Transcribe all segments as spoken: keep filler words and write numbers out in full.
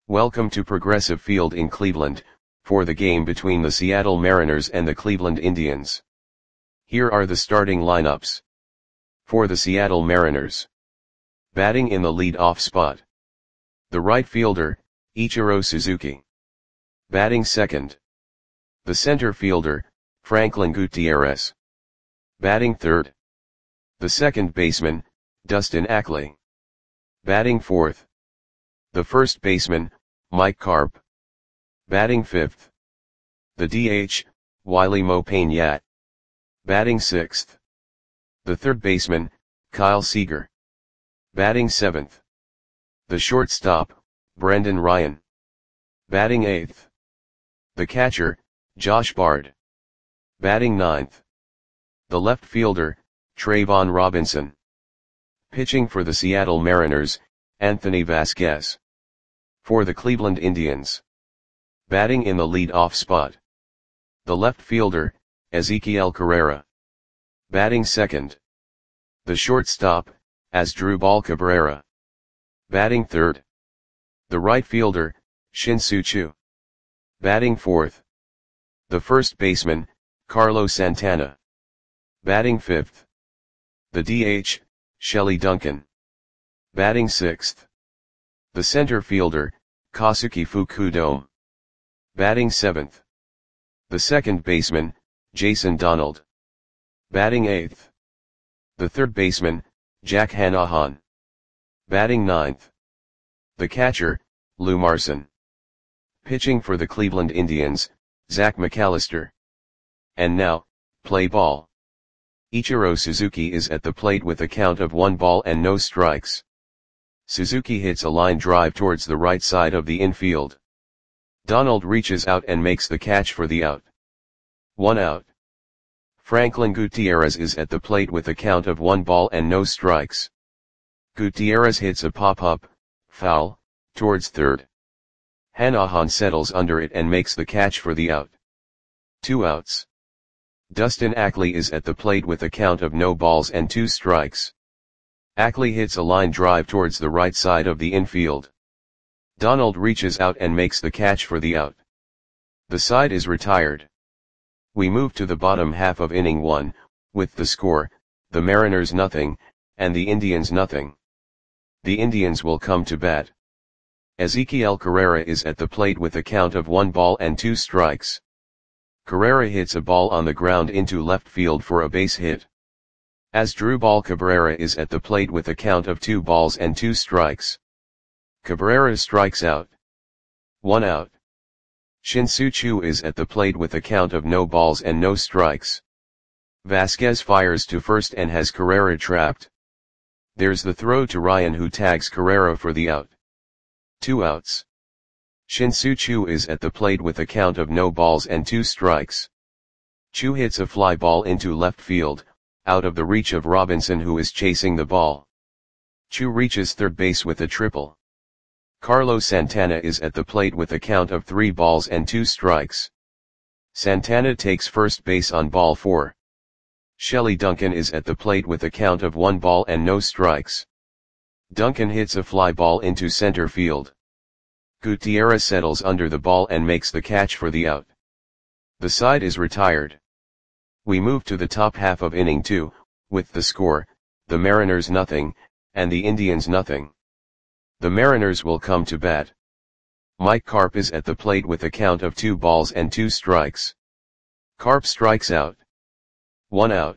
Welcome to Progressive Field in Cleveland, for the game between the Seattle Mariners and the Cleveland Indians. Here are the starting lineups. For the Seattle Mariners. Batting in the lead-off spot. The right fielder, Ichiro Suzuki. Batting second. The center fielder, Franklin Gutierrez. Batting third. The second baseman, Dustin Ackley. Batting fourth. The first baseman, Mike Carp. Batting fifth. The D H, Wily Mo Pena. Batting sixth. The third baseman, Kyle Seager. Batting seventh. The shortstop, Brendan Ryan. Batting eighth. The catcher, Josh Bard. Batting ninth. The left fielder, Trayvon Robinson. Pitching for the Seattle Mariners, Anthony Vasquez. For the Cleveland Indians. Batting in the lead-off spot. The left fielder, Ezequiel Carrera. Batting second. The shortstop, Asdrubal Cabrera. Batting third. The right fielder, Shin-Soo Choo. Batting fourth. The first baseman, Carlos Santana. Batting fifth. The D H, Shelley Duncan. Batting sixth. The center fielder, Kosuke Fukudome. Batting seventh. The second baseman, Jason Donald. Batting eighth. The third baseman, Jack Hanahan. Batting ninth. The catcher, Lou Marson. Pitching for the Cleveland Indians, Zach McAllister. And now, play ball. Ichiro Suzuki is at the plate with a count of one ball and no strikes. Suzuki hits a line drive towards the right side of the infield. Donald reaches out and makes the catch for the out. One out. Franklin Gutierrez is at the plate with a count of one ball and no strikes. Gutierrez hits a pop-up, foul, towards third. Hanahan settles under it and makes the catch for the out. Two outs. Dustin Ackley is at the plate with a count of no balls and two strikes. Ackley hits a line drive towards the right side of the infield. Donald reaches out and makes the catch for the out. The side is retired. We move to the bottom half of inning one, with the score, the Mariners nothing, and the Indians nothing. The Indians will come to bat. Ezequiel Carrera is at the plate with a count of one ball and two strikes. Carrera hits a ball on the ground into left field for a base hit. Asdrubal Cabrera is at the plate with a count of two balls and two strikes. Cabrera strikes out. One out. Shin-Soo Choo is at the plate with a count of no balls and no strikes. Vasquez fires to first and has Carrera trapped. There's the throw to Ryan, who tags Carrera for the out. Two outs. Shin-Soo Choo is at the plate with a count of no balls and two strikes. Choo hits a fly ball into left field, out of the reach of Robinson, who is chasing the ball. Choo reaches third base with a triple. Carlos Santana is at the plate with a count of three balls and two strikes. Santana takes first base on ball four. Shelley Duncan is at the plate with a count of one ball and no strikes. Duncan hits a fly ball into center field. Gutierrez settles under the ball and makes the catch for the out. The side is retired. We move to the top half of inning two, with the score, the Mariners nothing, and the Indians nothing. The Mariners will come to bat. Mike Carp is at the plate with a count of two balls and two strikes. Carp strikes out. One out.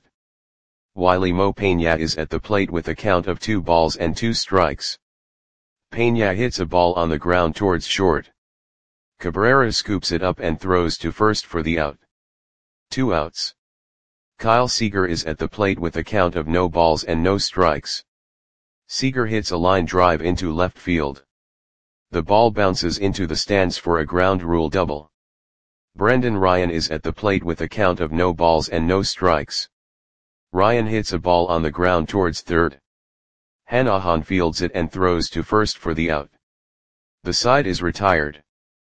Wily Mo Pena is at the plate with a count of two balls and two strikes. Pena hits a ball on the ground towards short. Cabrera scoops it up and throws to first for the out. Two outs. Kyle Seager is at the plate with a count of no balls and no strikes. Seager hits a line drive into left field. The ball bounces into the stands for a ground rule double. Brendan Ryan is at the plate with a count of no balls and no strikes. Ryan hits a ball on the ground towards third. Hanahan fields it and throws to first for the out. The side is retired.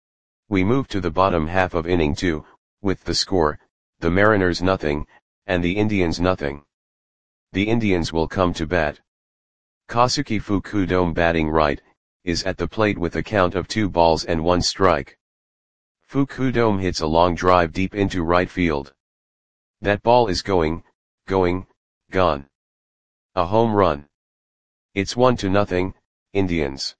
We move to the bottom half of inning two, with the score, the Mariners nothing, and the Indians nothing. The Indians will come to bat. Kosuke Fukudome batting right, is at the plate with a count of two balls and one strike. Fu Kudome hits a long drive deep into right field. That ball is going, going, gone. A home run. It's one to nothing, Indians.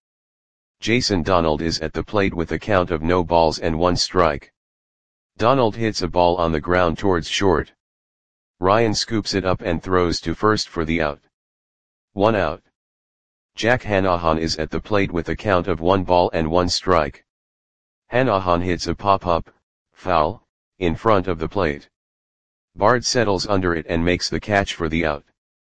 Jason Donald is at the plate with a count of no balls and one strike. Donald hits a ball on the ground towards short. Ryan scoops it up and throws to first for the out. One out. Jack Hanahan is at the plate with a count of one ball and one strike. Hanahan hits a pop-up, foul, in front of the plate. Bard settles under it and makes the catch for the out.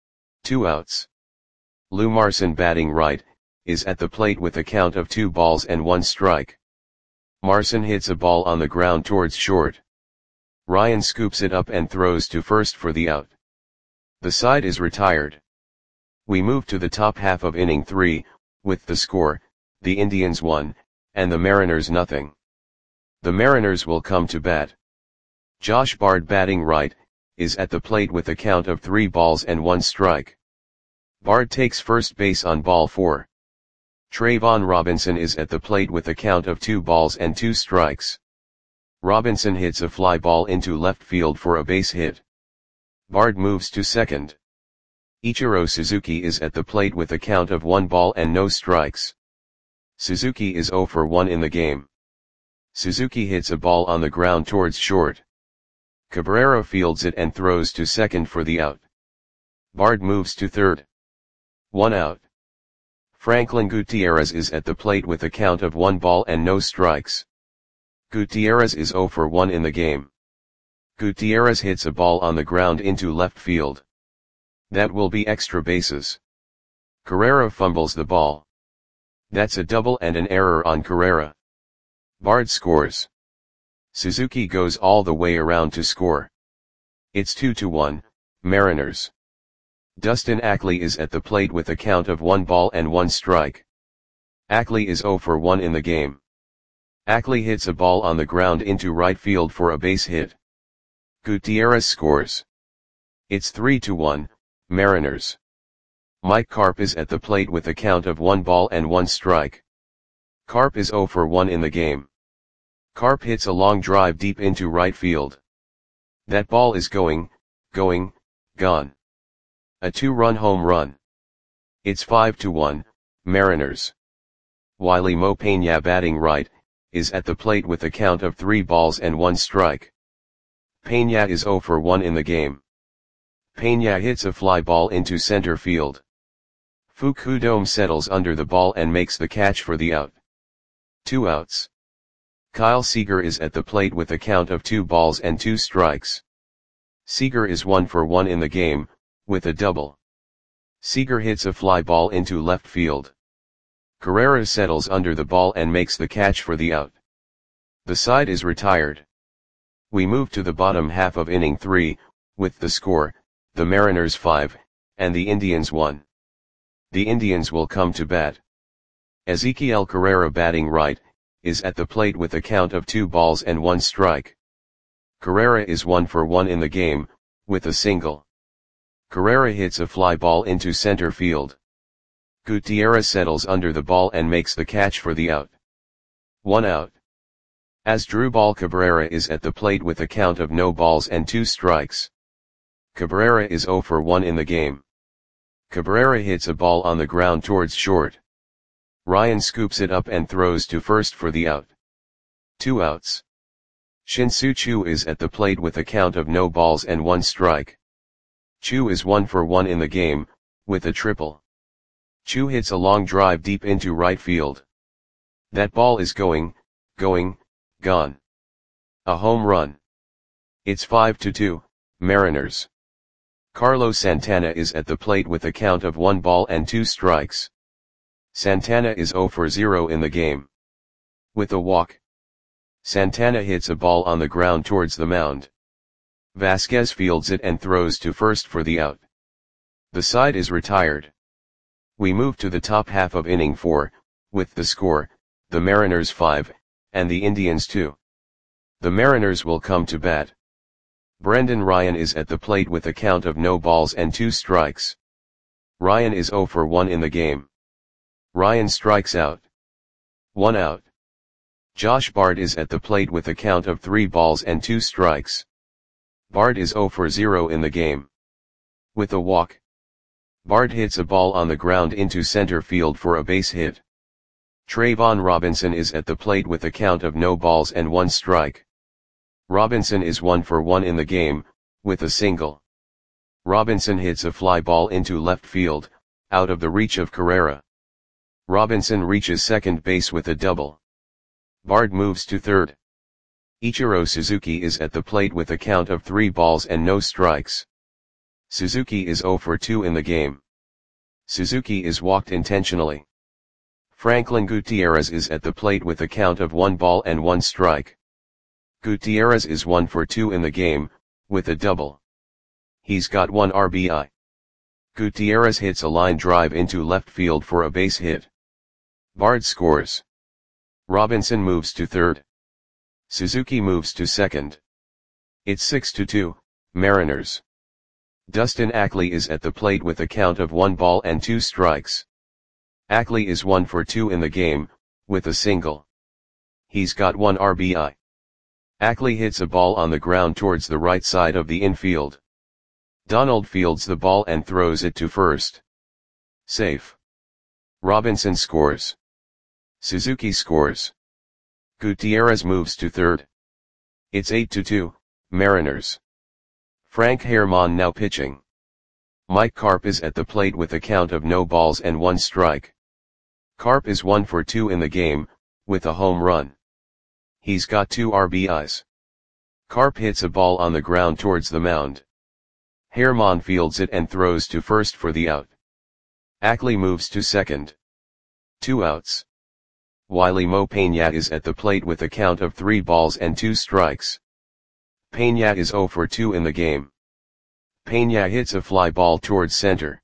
Two outs. Lou Marson, batting right, is at the plate with a count of two balls and one strike. Marson hits a ball on the ground towards short. Ryan scoops it up and throws to first for the out. The side is retired. We move to the top half of inning three, with the score, the Indians one, and the Mariners nothing. The Mariners will come to bat. Josh Bard, batting right, is at the plate with a count of three balls and one strike. Bard takes first base on ball four. Trayvon Robinson is at the plate with a count of two balls and two strikes. Robinson hits a fly ball into left field for a base hit. Bard moves to second. Ichiro Suzuki is at the plate with a count of one ball and no strikes. Suzuki is zero for one in the game. Suzuki hits a ball on the ground towards short. Cabrera fields it and throws to second for the out. Bard moves to third. One out. Franklin Gutierrez is at the plate with a count of one ball and no strikes. Gutierrez is zero for one in the game. Gutierrez hits a ball on the ground into left field. That will be extra bases. Carrera fumbles the ball. That's a double and an error on Carrera. Bard scores. Suzuki goes all the way around to score. It's two to one, Mariners. Dustin Ackley is at the plate with a count of one ball and one strike. Ackley is zero for one in the game. Ackley hits a ball on the ground into right field for a base hit. Gutierrez scores. It's three to one, Mariners. Mike Carp is at the plate with a count of one ball and one strike. Carp is zero for one in the game. Carp hits a long drive deep into right field. That ball is going, going, gone. A two-run home run. It's five to one, Mariners. Wiley Mo Peña, batting right, is at the plate with a count of three balls and one strike. Peña is zero for one in the game. Peña hits a fly ball into center field. Fu Kudome settles under the ball and makes the catch for the out. Two outs. Kyle Seager is at the plate with a count of two balls and two strikes. Seager is one for one in the game, with a double. Seager hits a fly ball into left field. Carrera settles under the ball and makes the catch for the out. The side is retired. We move to the bottom half of inning three, with the score, the Mariners five, and the Indians one. The Indians will come to bat. Ezequiel Carrera, batting right, is at the plate with a count of two balls and one strike. Carrera is one for one in the game, with a single. Carrera hits a fly ball into center field. Gutierrez settles under the ball and makes the catch for the out. One out. Asdrubal Cabrera is at the plate with a count of no balls and two strikes. Cabrera is zero for one in the game. Cabrera hits a ball on the ground towards short. Ryan scoops it up and throws to first for the out. Two outs. Shin-Soo Choo is at the plate with a count of no balls and one strike. Choo is one for one in the game, with a triple. Choo hits a long drive deep into right field. That ball is going, going, gone. A home run. It's five to two, Mariners. Carlos Santana is at the plate with a count of one ball and two strikes. Santana is zero for zero in the game. With a walk. Santana hits a ball on the ground towards the mound. Vasquez fields it and throws to first for the out. The side is retired. We move to the top half of inning four, with the score, the Mariners five, and the Indians two. The Mariners will come to bat. Brendan Ryan is at the plate with a count of no balls and two strikes. Ryan is zero for one in the game. Ryan strikes out. One out. Josh Bard is at the plate with a count of three balls and two strikes. Bard is zero for zero in the game. With a walk, Bard hits a ball on the ground into center field for a base hit. Trayvon Robinson is at the plate with a count of no balls and one strike. Robinson is one for one in the game, with a single. Robinson hits a fly ball into left field, out of the reach of Carrera. Robinson reaches second base with a double. Bard moves to third. Ichiro Suzuki is at the plate with a count of three balls and no strikes. Suzuki is zero for two in the game. Suzuki is walked intentionally. Franklin Gutierrez is at the plate with a count of one ball and one strike. Gutierrez is one for two in the game, with a double. He's got one R B I. Gutierrez hits a line drive into left field for a base hit. Bard scores. Robinson moves to third. Suzuki moves to second. It's six to two, Mariners. Dustin Ackley is at the plate with a count of one ball and two strikes. Ackley is one for two in the game, with a single. He's got one R B I. Ackley hits a ball on the ground towards the right side of the infield. Donald fields the ball and throws it to first. Safe. Robinson scores. Suzuki scores. Gutierrez moves to third. It's eight to two, Mariners. Frank Herrmann now pitching. Mike Carp is at the plate with a count of no balls and one strike. Carp is one for two in the game, with a home run. He's got two R B Is. Carp hits a ball on the ground towards the mound. Herrmann fields it and throws to first for the out. Ackley moves to second. Two outs. Wiley Mo Peña is at the plate with a count of three balls and two strikes. Peña is zero for two in the game. Peña hits a fly ball towards center.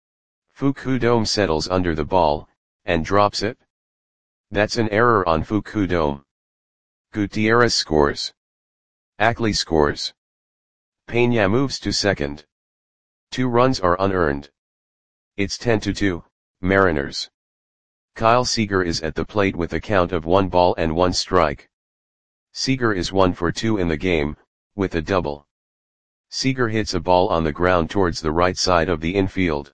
Fukudome settles under the ball, and drops it. That's an error on Fukudome. Gutierrez scores. Ackley scores. Peña moves to second. Two runs are unearned. It's ten to two, Mariners. Kyle Seager is at the plate with a count of one ball and one strike. Seager is one for two in the game, with a double. Seager hits a ball on the ground towards the right side of the infield.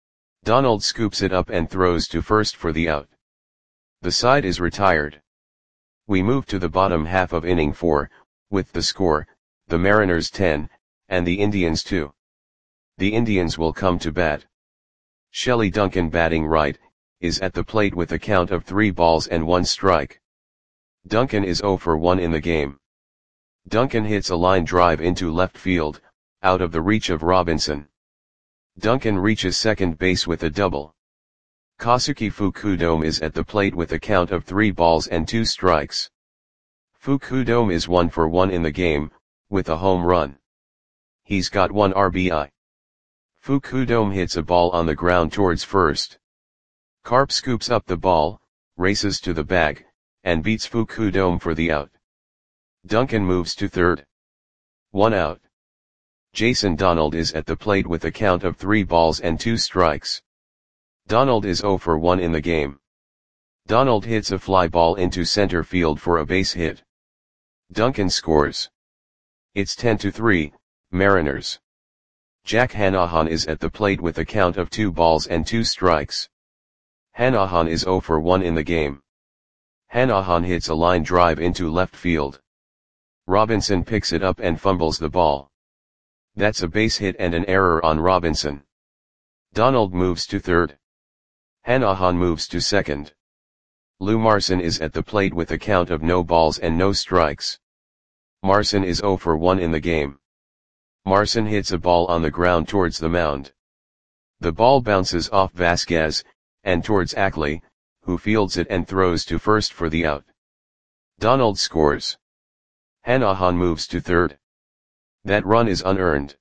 Donald scoops it up and throws to first for the out. The side is retired. We move to the bottom half of inning four, with the score, the Mariners ten, and the Indians two. The Indians will come to bat. Shelley Duncan, batting right, is at the plate with a count of three balls and one strike. Duncan is zero for one in the game. Duncan hits a line drive into left field, out of the reach of Robinson. Duncan reaches second base with a double. Kazuki Fukudome is at the plate with a count of three balls and two strikes. Fukudome is one for one in the game, with a home run. He's got one R B I. Fukudome hits a ball on the ground towards first. Carp scoops up the ball, races to the bag, and beats Fukudome for the out. Duncan moves to third. One out. Jason Donald is at the plate with a count of three balls and two strikes. Donald is zero for one in the game. Donald hits a fly ball into center field for a base hit. Duncan scores. It's ten to three, Mariners. Jack Hanahan is at the plate with a count of two balls and two strikes. Hanahan is zero for one in the game. Hanahan hits a line drive into left field. Robinson picks it up and fumbles the ball. That's a base hit and an error on Robinson. Donald moves to third. Hanahan moves to second. Lou Marson is at the plate with a count of no balls and no strikes. Marson is zero for one in the game. Marson hits a ball on the ground towards the mound. The ball bounces off Vasquez, and towards Ackley, who fields it and throws to first for the out. Donald scores. Hanahan moves to third. That run is unearned.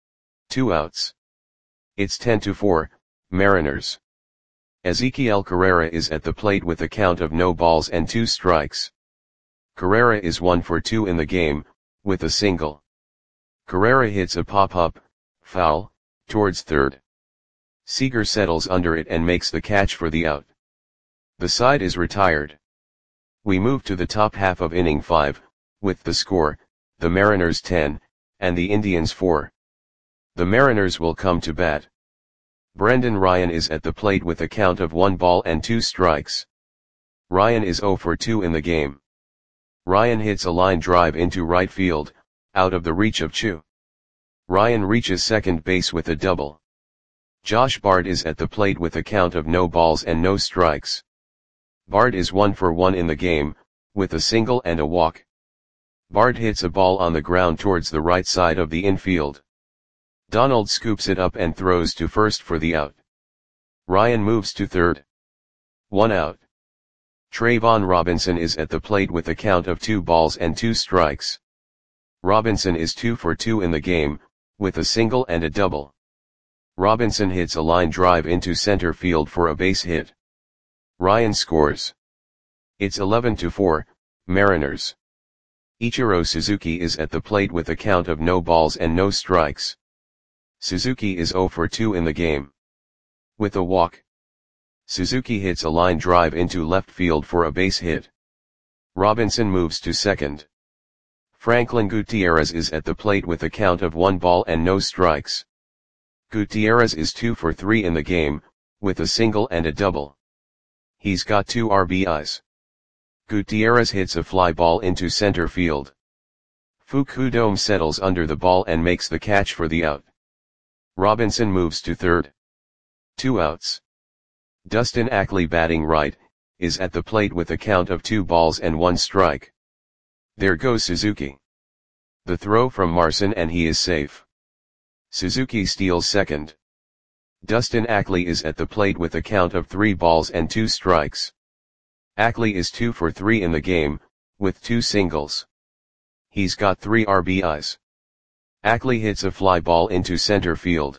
Two outs. It's ten to four, Mariners. Ezequiel Carrera is at the plate with a count of no balls and two strikes. Carrera is one for two in the game, with a single. Carrera hits a pop-up, foul, towards third. Seager settles under it and makes the catch for the out. The side is retired. We move to the top half of inning five, with the score, the Mariners ten, and the Indians four. The Mariners will come to bat. Brendan Ryan is at the plate with a count of one ball and two strikes. Ryan is zero for two in the game. Ryan hits a line drive into right field, out of the reach of Chu. Ryan reaches second base with a double. Josh Bard is at the plate with a count of no balls and no strikes. Bard is one for one in the game, with a single and a walk. Bard hits a ball on the ground towards the right side of the infield. Donald scoops it up and throws to first for the out. Ryan moves to third. One out. Trayvon Robinson is at the plate with a count of two balls and two strikes. Robinson is two for two in the game, with a single and a double. Robinson hits a line drive into center field for a base hit. Ryan scores. It's eleven to four, Mariners. Ichiro Suzuki is at the plate with a count of no balls and no strikes. Suzuki is zero for two in the game. With a walk. Suzuki hits a line drive into left field for a base hit. Robinson moves to second. Franklin Gutierrez is at the plate with a count of one ball and no strikes. Gutierrez is two for three in the game, with a single and a double. He's got two R B Is. Gutierrez hits a fly ball into center field. Fukudome settles under the ball and makes the catch for the out. Robinson moves to third. Two outs. Dustin Ackley, batting right, is at the plate with a count of two balls and one strike. There goes Suzuki. The throw from Marson and he is safe. Suzuki steals second. Dustin Ackley is at the plate with a count of three balls and two strikes. Ackley is two for three in the game, with two singles. He's got three R B Is. Ackley hits a fly ball into center field.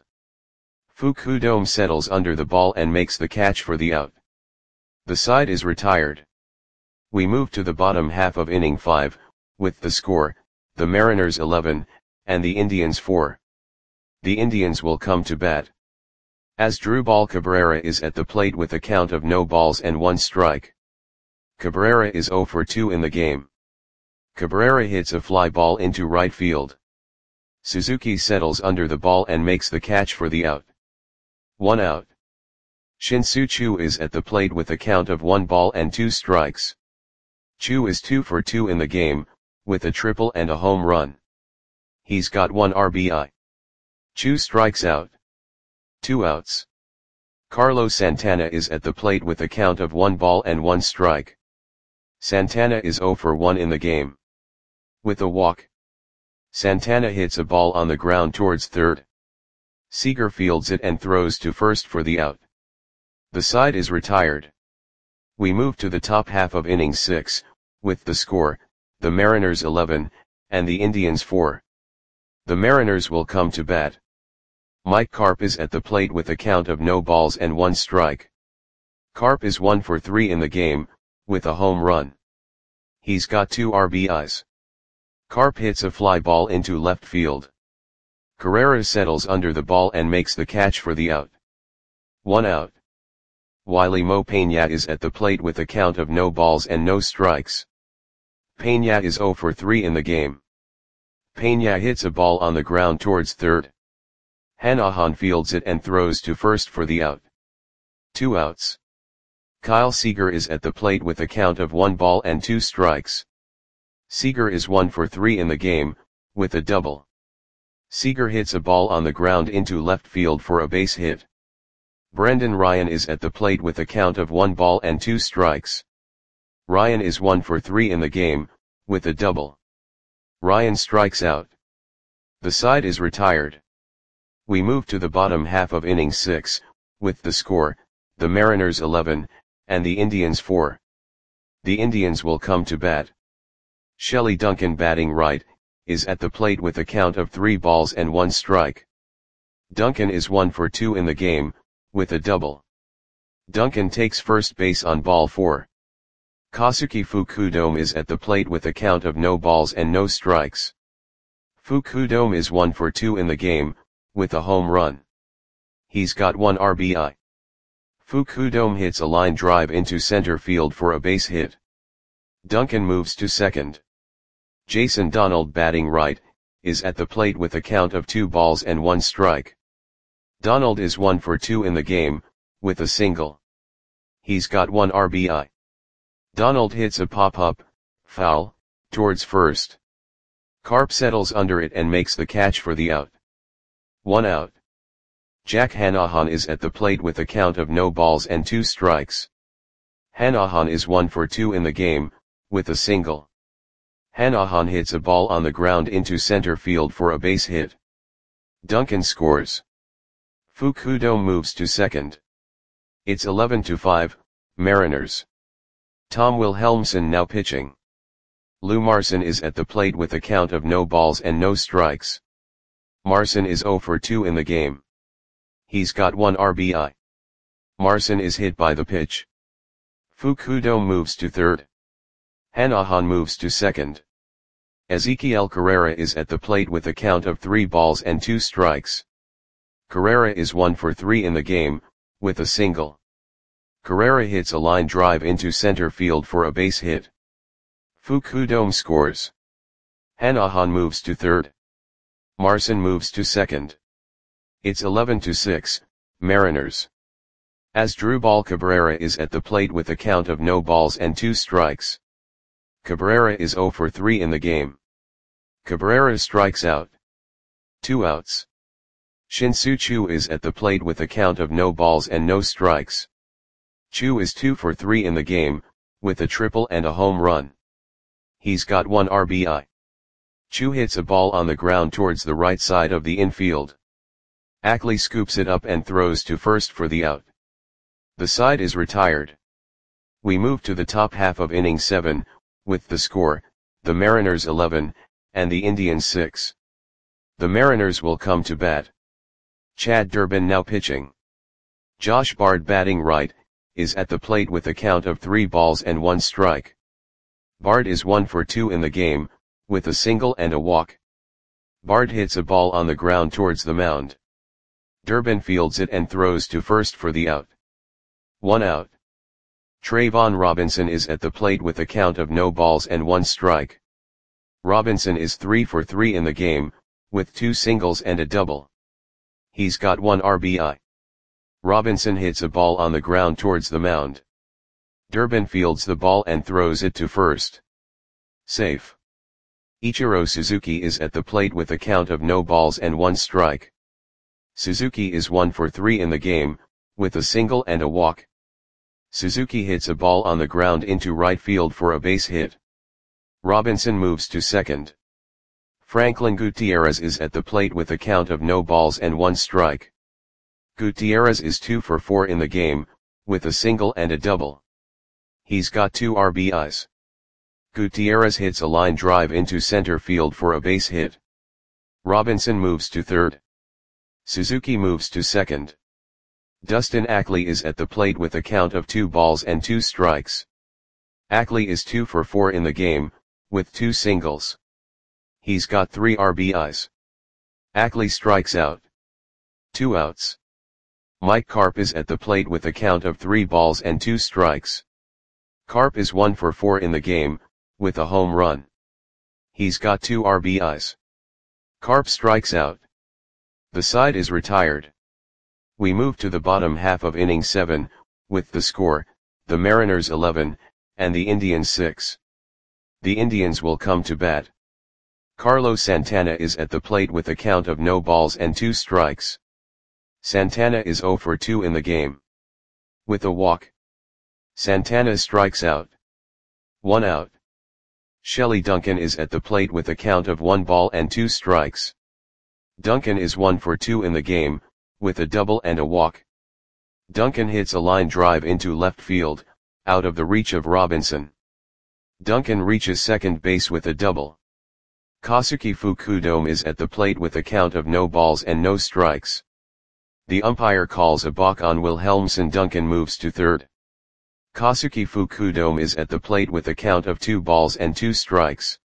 Fukudome settles under the ball and makes the catch for the out. The side is retired. We move to the bottom half of inning five, with the score, the Mariners eleven, and the Indians four. The Indians will come to bat. Asdrubal Cabrera is at the plate with a count of no balls and one strike. Cabrera is zero for two in the game. Cabrera hits a fly ball into right field. Suzuki settles under the ball and makes the catch for the out. One out. Shin-Soo Choo is at the plate with a count of one ball and two strikes. Choo is two for two in the game, with a triple and a home run. He's got one R B I. Choo strikes out. Two outs. Carlos Santana is at the plate with a count of one ball and one strike. Santana is zero for one in the game. With a walk. Santana hits a ball on the ground towards third. Seager fields it and throws to first for the out. The side is retired. We move to the top half of inning six, with the score, the Mariners eleven, and the Indians four. The Mariners will come to bat. Mike Carp is at the plate with a count of no balls and one strike. Carp is one for three in the game, with a home run. He's got two R B Is. Carp hits a fly ball into left field. Carrera settles under the ball and makes the catch for the out. One out. Wiley Mo Peña is at the plate with a count of no balls and no strikes. Peña is zero for three in the game. Peña hits a ball on the ground towards third. Hanahan fields it and throws to first for the out. Two outs. Kyle Seager is at the plate with a count of one ball and two strikes. Seager is one for three in the game, with a double. Seager hits a ball on the ground into left field for a base hit. Brendan Ryan is at the plate with a count of one ball and two strikes. Ryan is one for three in the game, with a double. Ryan strikes out. The side is retired. We move to the bottom half of inning six, with the score, the Mariners eleven, and the Indians four. The Indians will come to bat. Shelley Duncan, batting right, is at the plate with a count of three balls and one strike. Duncan is one for two in the game, with a double. Duncan takes first base on ball four. Kazuki Fukudome is at the plate with a count of no balls and no strikes. Fukudome is one for two in the game, with a home run. He's got one R B I. Fukudome hits a line drive into center field for a base hit. Duncan moves to second. Jason Donald, batting right, is at the plate with a count of two balls and one strike. Donald is one for two in the game, with a single. He's got one R B I. Donald hits a pop-up, foul, towards first. Carp settles under it and makes the catch for the out. One out. Jack Hanahan is at the plate with a count of no balls and two strikes. Hanahan is one for two in the game, with a single. Hanahan hits a ball on the ground into center field for a base hit. Duncan scores. Fukudome moves to second. It's eleven to five, Mariners. Tom Wilhelmsen now pitching. Lou Marson is at the plate with a count of no balls and no strikes. Marson is zero for two in the game. He's got one R B I. Marson is hit by the pitch. Fukudome moves to third. Hanahan moves to second. Ezequiel Carrera is at the plate with a count of three balls and two strikes. Carrera is one for three in the game, with a single. Carrera hits a line drive into center field for a base hit. Fukudome scores. Hanahan moves to third. Marson moves to second. It's eleven to six, Mariners. Asdrubal Cabrera is at the plate with a count of no balls and two strikes. Cabrera is zero for three in the game. Cabrera strikes out. Two outs. Shin-Soo Choo is at the plate with a count of no balls and no strikes. Choo is two for three in the game, with a triple and a home run. He's got one R B I. Choo hits a ball on the ground towards the right side of the infield. Ackley scoops it up and throws to first for the out. The side is retired. We move to the top half of inning seven, with the score, the Mariners eleven, and the Indians six. The Mariners will come to bat. Chad Durbin now pitching. Josh Bard, batting right, is at the plate with a count of three balls and one strike. Bard is one for two in the game, with a single and a walk. Bard hits a ball on the ground towards the mound. Durbin fields it and throws to first for the out. One out. Trayvon Robinson is at the plate with a count of no balls and one strike. Robinson is three for three in the game, with two singles and a double. He's got one R B I. Robinson hits a ball on the ground towards the mound. Durbin fields the ball and throws it to first. Safe. Ichiro Suzuki is at the plate with a count of no balls and one strike. Suzuki is one for three in the game, with a single and a walk. Suzuki hits a ball on the ground into right field for a base hit. Robinson moves to second. Franklin Gutierrez is at the plate with a count of no balls and one strike. Gutierrez is two for four in the game, with a single and a double. He's got two R B Is. Gutierrez hits a line drive into center field for a base hit. Robinson moves to third. Suzuki moves to second. Dustin Ackley is at the plate with a count of two balls and two strikes. Ackley is two for four in the game, with two singles. He's got three R B Is. Ackley strikes out. Two outs. Mike Carp is at the plate with a count of three balls and two strikes. Carp is one for four in the game, with a home run. He's got two R B Is. Carp strikes out. The side is retired. We move to the bottom half of inning seven, with the score, the Mariners eleven, and the Indians six. The Indians will come to bat. Carlos Santana is at the plate with a count of no balls and two strikes. Santana is zero for two in the game. With a walk. Santana strikes out. One out. Shelley Duncan is at the plate with a count of one ball and two strikes. Duncan is one for two in the game, with a double and a walk. Duncan hits a line drive into left field, out of the reach of Robinson. Duncan reaches second base with a double. Kazuki Fukudome is at the plate with a count of no balls and no strikes. The umpire calls a balk on Wilhelmsen. Duncan moves to third. Kazuki Fukudome is at the plate with a count of two balls and two strikes.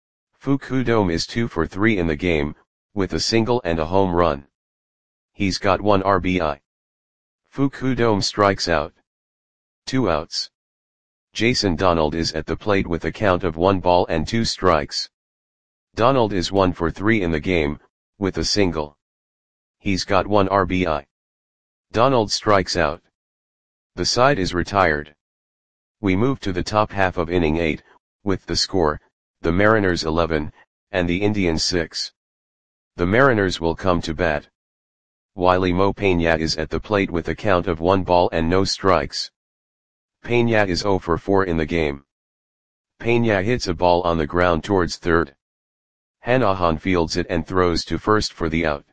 Fukudome is two for three in the game, with a single and a home run. He's got one R B I. Fukudome strikes out. Two outs. Jason Donald is at the plate with a count of one ball and two strikes. Donald is one for three in the game, with a single. He's got one R B I. Donald strikes out. The side is retired. We move to the top half of inning eight, with the score, the Mariners eleven, and the Indians six. The Mariners will come to bat. Wiley Mo Peña is at the plate with a count of one ball and no strikes. Peña is zero for four in the game. Peña hits a ball on the ground towards third. Hanahan fields it and throws to first for the out.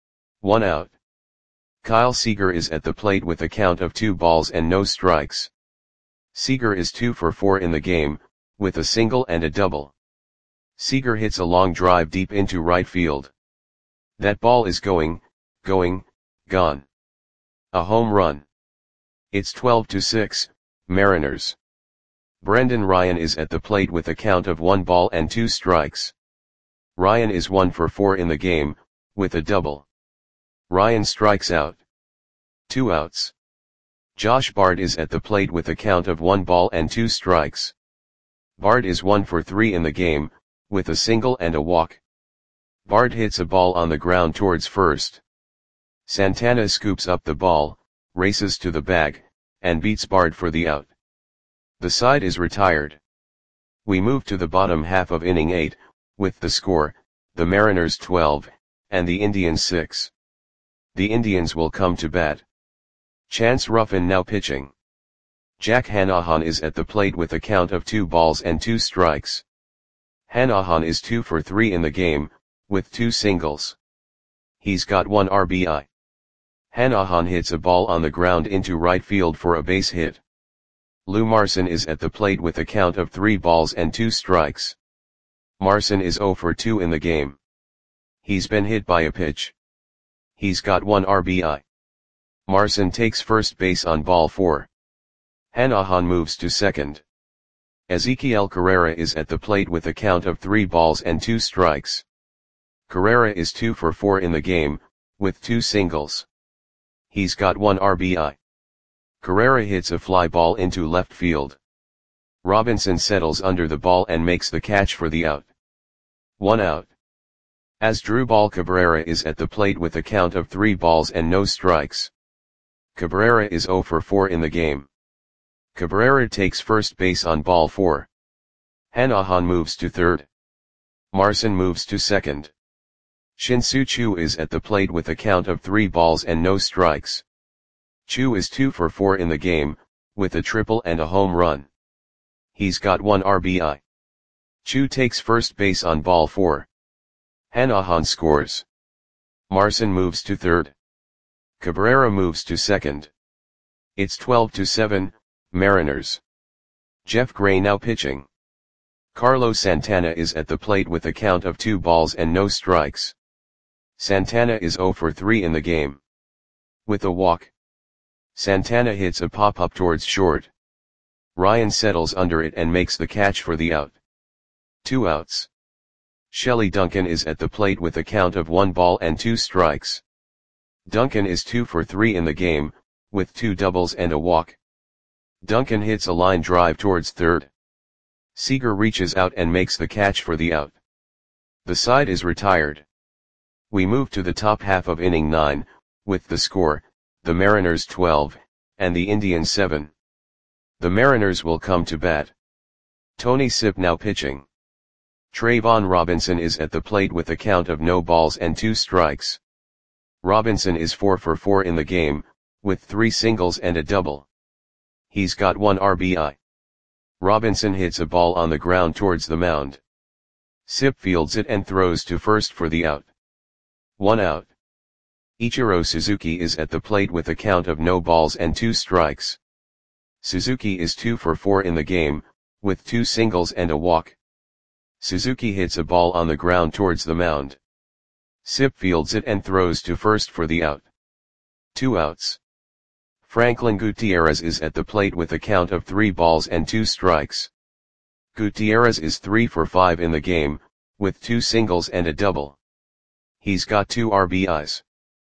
One out. Kyle Seager is at the plate with a count of two balls and no strikes. Seager is two for four in the game, with a single and a double. Seager hits a long drive deep into right field. That ball is going, going, gone. A home run. It's twelve to six, Mariners. Brendan Ryan is at the plate with a count of one ball and two strikes. Ryan is one for four in the game, with a double. Ryan strikes out. Two outs. Josh Bard is at the plate with a count of one ball and two strikes. Bard is one for three in the game, with a single and a walk. Bard hits a ball on the ground towards first. Santana scoops up the ball, races to the bag, and beats Bard for the out. The side is retired. We move to the bottom half of inning eight, with the score, the Mariners twelve, and the Indians six. The Indians will come to bat. Chance Ruffin now pitching. Jack Hanahan is at the plate with a count of two balls and two strikes. Hanahan is two for three in the game, with two singles. He's got one R B I. Hanahan hits a ball on the ground into right field for a base hit. Lou Marson is at the plate with a count of three balls and two strikes. Marson is zero for two in the game. He's been hit by a pitch. He's got one R B I. Marson takes first base on ball four. Hanahan moves to second. Ezequiel Carrera is at the plate with a count of three balls and two strikes. Carrera is two for four in the game, with two singles. He's got one R B I. Carrera hits a fly ball into left field. Robinson settles under the ball and makes the catch for the out. One out. Asdrubal Cabrera is at the plate with a count of three balls and no strikes. Cabrera is zero for four in the game. Cabrera takes first base on ball four. Hanahan moves to third. Marson moves to second. Shin-Soo Choo is at the plate with a count of three balls and no strikes. Choo is two for four in the game, with a triple and a home run. He's got one R B I. Choo takes first base on ball four. Hanahan scores. Marson moves to third. Cabrera moves to second. It's twelve to seven, Mariners. Jeff Gray now pitching. Carlos Santana is at the plate with a count of two balls and no strikes. Santana is zero for three in the game. With a walk. Santana hits a pop-up towards short. Ryan settles under it and makes the catch for the out. Two outs. Shelley Duncan is at the plate with a count of one ball and two strikes. Duncan is two for three in the game, with two doubles and a walk. Duncan hits a line drive towards third. Seager reaches out and makes the catch for the out. The side is retired. We move to the top half of inning nine, with the score, the Mariners twelve, and the Indians seven. The Mariners will come to bat. Tony Sipp now pitching. Trayvon Robinson is at the plate with a count of no balls and two strikes. Robinson is four for four in the game, with three singles and a double. He's got one R B I. Robinson hits a ball on the ground towards the mound. Sipp fields it and throws to first for the out. One out. Ichiro Suzuki is at the plate with a count of no balls and two strikes. Suzuki is two for four in the game, with two singles and a walk. Suzuki hits a ball on the ground towards the mound. Sipp fields it and throws to first for the out. Two outs. Franklin Gutierrez is at the plate with a count of three balls and two strikes. Gutierrez is three for five in the game, with two singles and a double. He's got two R B Is.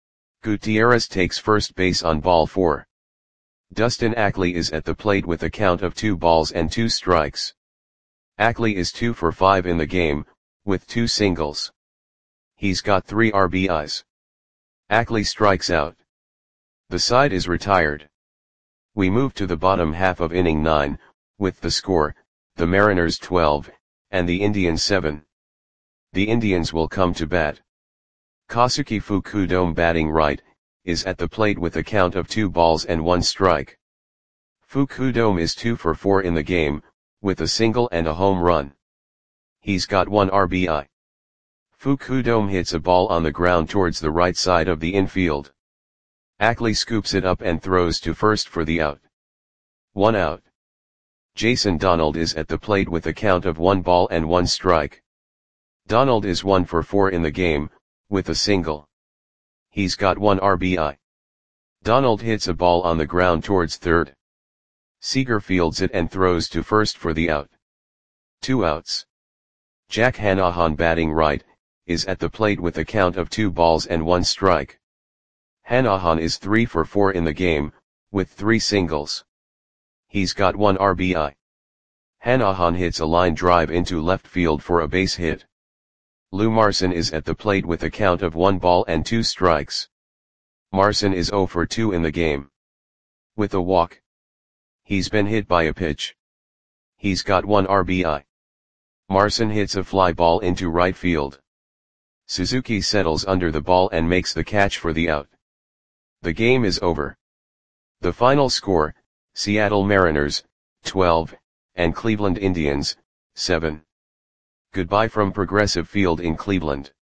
Gutierrez takes first base on ball four. Dustin Ackley is at the plate with a count of two balls and two strikes. Ackley is two for five in the game, with two singles. He's got three R B Is. Ackley strikes out. The side is retired. We move to the bottom half of inning nine, with the score, the Mariners twelve, and the Indians seven. The Indians will come to bat. Kosuke Fukudome, batting right, is at the plate with a count of two balls and one strike. Fukudome is two for four in the game, with a single and a home run. He's got one R B I. Fukudome hits a ball on the ground towards the right side of the infield. Ackley scoops it up and throws to first for the out. One out. Jason Donald is at the plate with a count of one ball and one strike. Donald is one for four in the game, with a single. He's got one R B I. Donald hits a ball on the ground towards third. Seager fields it and throws to first for the out. Two outs. Jack Hanahan, batting right, is at the plate with a count of two balls and one strike. Hanahan is three for four in the game, with three singles. He's got one R B I. Hanahan hits a line drive into left field for a base hit. Lou Marson is at the plate with a count of one ball and two strikes. Marson is zero for two in the game. With a walk. He's been hit by a pitch. He's got one R B I. Marson hits a fly ball into right field. Suzuki settles under the ball and makes the catch for the out. The game is over. The final score, Seattle Mariners, twelve, and Cleveland Indians, seven. Goodbye from Progressive Field in Cleveland.